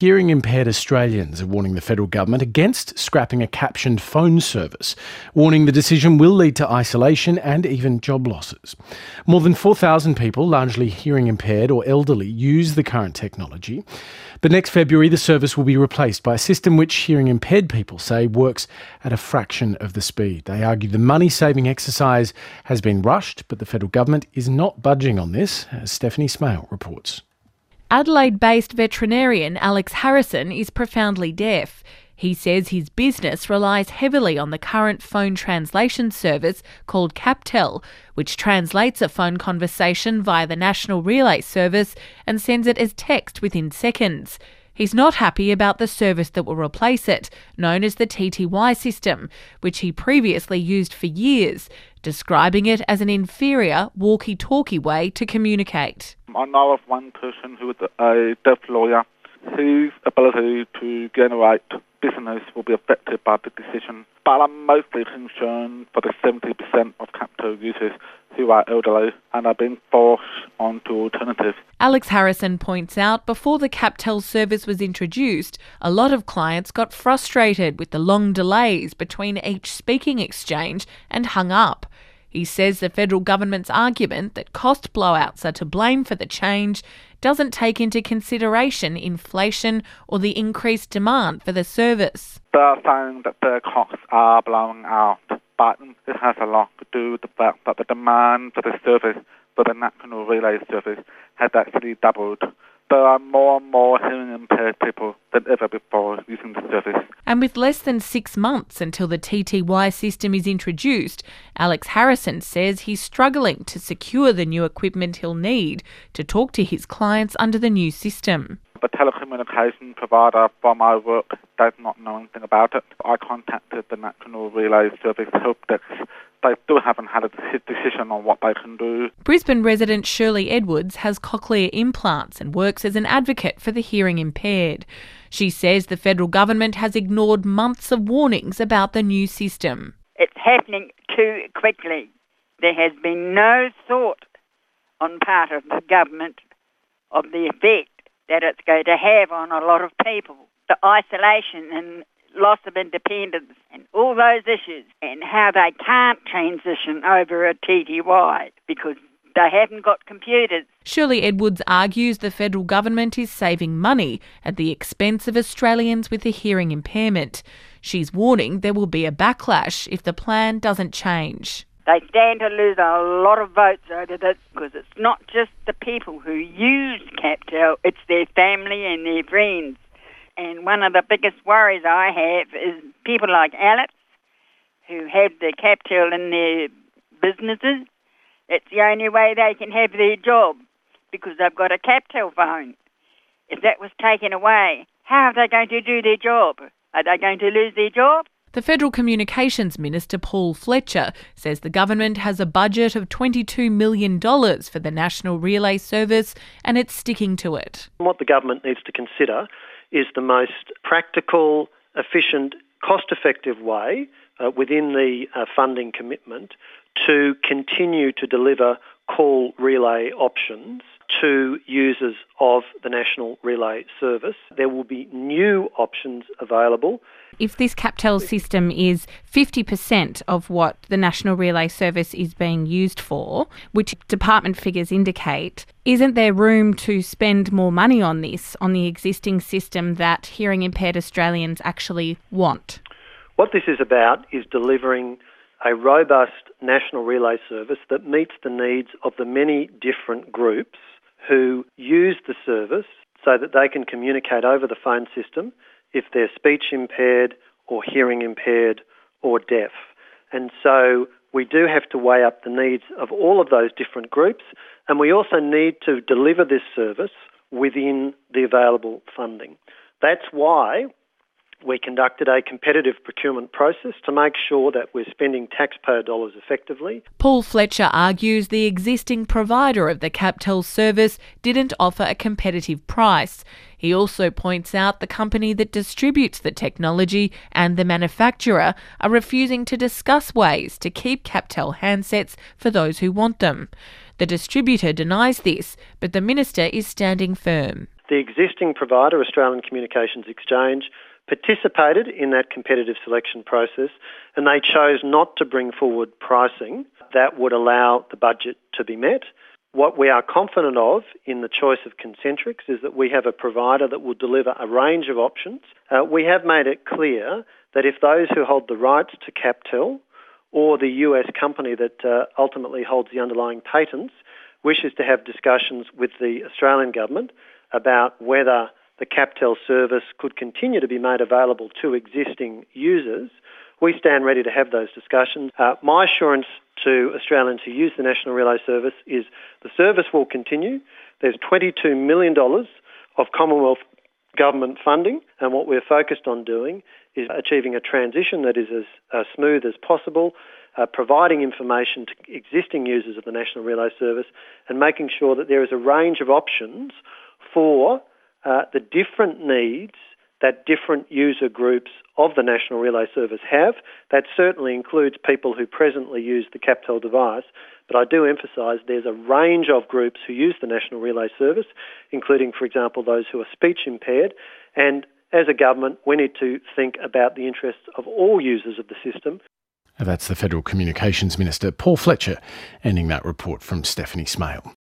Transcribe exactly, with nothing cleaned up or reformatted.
Hearing impaired Australians are warning the federal government against scrapping a captioned phone service, warning the decision will lead to isolation and even job losses. More than four thousand people, largely hearing impaired or elderly, use the current technology. But next February, the service will be replaced by a system which hearing impaired people say works at a fraction of the speed. They argue the money-saving exercise has been rushed, but the federal government is not budging on this, as Stephanie Smale reports. Adelaide-based veterinarian Alex Harrison is profoundly deaf. He says his business relies heavily on the current phone translation service called Captel, which translates a phone conversation via the National Relay Service and sends it as text within seconds. He's not happy about the service that will replace it, known as the T T Y system, which he previously used for years, describing it as an inferior walkie-talkie way to communicate. I know of one person who is a deaf lawyer whose ability to generate business will be affected by the decision. But I'm mostly concerned for the seventy percent of Captel users who are elderly and are being forced onto alternatives. Alex Harrison points out before the Captel service was introduced, a lot of clients got frustrated with the long delays between each speaking exchange and hung up. He says the federal government's argument that cost blowouts are to blame for the change doesn't take into consideration inflation or the increased demand for the service. They're saying that their costs are blowing out, but it has a lot to do with the fact that the demand for the service, for the National Relay Service, has actually doubled. There are more and more hearing impaired people than ever before using the service. And with less than six months until the T T Y system is introduced, Alex Harrison says he's struggling to secure the new equipment he'll need to talk to his clients under the new system. The telecommunication provider for my work does not know anything about it. I contacted the National Relay Service help desk. They still haven't had a decision on what they can do. Brisbane resident Shirley Edwards has cochlear implants and works as an advocate for the hearing impaired. She says the federal government has ignored months of warnings about the new system. It's happening too quickly. There has been no thought on part of the government of the effect that it's going to have on a lot of people. The isolation and loss of independence and all those issues, and how they can't transition over a T T Y because they haven't got computers. Shirley Edwards argues the federal government is saving money at the expense of Australians with a hearing impairment. She's warning there will be a backlash if the plan doesn't change. They stand to lose a lot of votes over this because it's not just the people who use Captel, it's their family and their friends. And one of the biggest worries I have is people like Alex, who have the Captel in their businesses. It's the only way they can have their job because they've got a Captel phone. If that was taken away, how are they going to do their job? Are they going to lose their job? The Federal Communications Minister, Paul Fletcher, says the government has a budget of twenty-two million dollars for the National Relay Service and it's sticking to it. What the government needs to consider is the most practical, efficient, cost-effective way uh, within the uh, funding commitment to continue to deliver call relay options to users of the National Relay Service. There will be new options available. If this Captel system is fifty percent of what the National Relay Service is being used for, which department figures indicate, isn't there room to spend more money on this, on the existing system that hearing impaired Australians actually want? What this is about is delivering a robust National Relay Service that meets the needs of the many different groups who use the service so that they can communicate over the phone system if they're speech impaired or hearing impaired or deaf. And so we do have to weigh up the needs of all of those different groups, and we also need to deliver this service within the available funding. That's why we conducted a competitive procurement process to make sure that we're spending taxpayer dollars effectively. Paul Fletcher argues the existing provider of the Captel service didn't offer a competitive price. He also points out the company that distributes the technology and the manufacturer are refusing to discuss ways to keep Captel handsets for those who want them. The distributor denies this, but the minister is standing firm. The existing provider, Australian Communications Exchange, participated in that competitive selection process, and they chose not to bring forward pricing that would allow the budget to be met. What we are confident of in the choice of Concentrix is that we have a provider that will deliver a range of options. Uh, we have made it clear that if those who hold the rights to Captel or the U S company that uh, ultimately holds the underlying patents wishes to have discussions with the Australian government about whether the Captel service could continue to be made available to existing users, we stand ready to have those discussions. Uh, my assurance to Australians who use the National Relay Service is the service will continue. There's twenty-two million dollars of Commonwealth government funding, and what we're focused on doing is achieving a transition that is as uh, smooth as possible, uh, providing information to existing users of the National Relay Service, and making sure that there is a range of options for uh, the different needs that different user groups of the National Relay Service have. That certainly includes people who presently use the Captel device, but I do emphasise there's a range of groups who use the National Relay Service, including, for example, those who are speech impaired, and as a government, we need to think about the interests of all users of the system. That's the Federal Communications Minister, Paul Fletcher, ending that report from Stephanie Smale.